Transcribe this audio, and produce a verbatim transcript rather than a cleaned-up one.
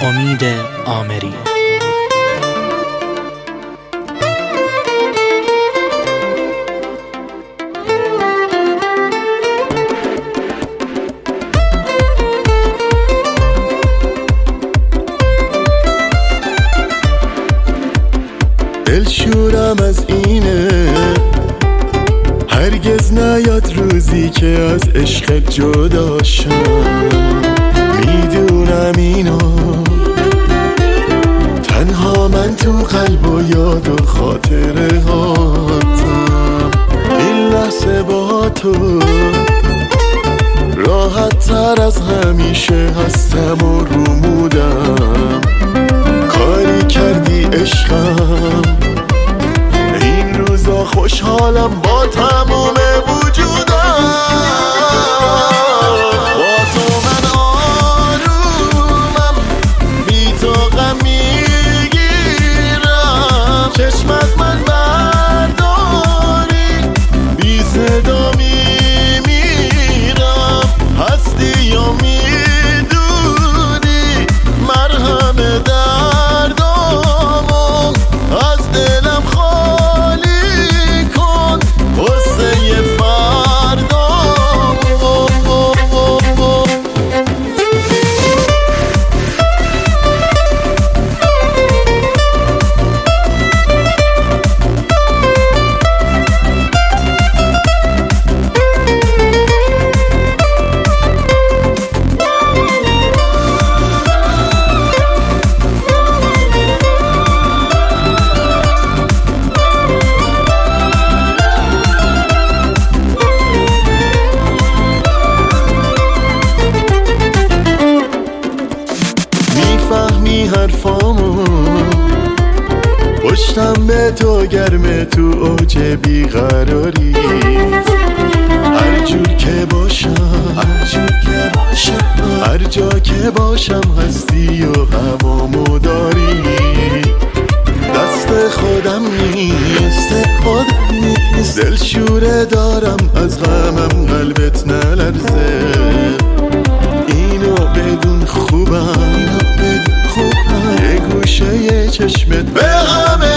امید آمری. دلشورم از اینه هرگز نیاد روزی که از عشق جدا شم. میدونم اینو تنها من تو قلب و یاد و خاطره هاتم. این لحظه با تو راحت تر از همیشه هستم و رومودم. کاری کردی عشقم، این روزا خوشحالم با تمام وجودم. با تو من آرومم، بی تو غم میگیرم. چشم از من برداری، بی صدا میمیرم. هستی یا میدونی مرهم دردامو از دلم خالی کن واسه فردامو. میفهمی حرفامو، پشتم به تو گرمه تو اوج بیقراری. هر جور که باشم، هر جور که باشم، هر جا که باشم هستی و هوامو داری. دست خودم نیست، خودم نیست. دلشوره دارم از غمم قلبت نلرزه. اینو بدون خوبم، اینو بدون خوبم. یه گوشه یه چشمت به همه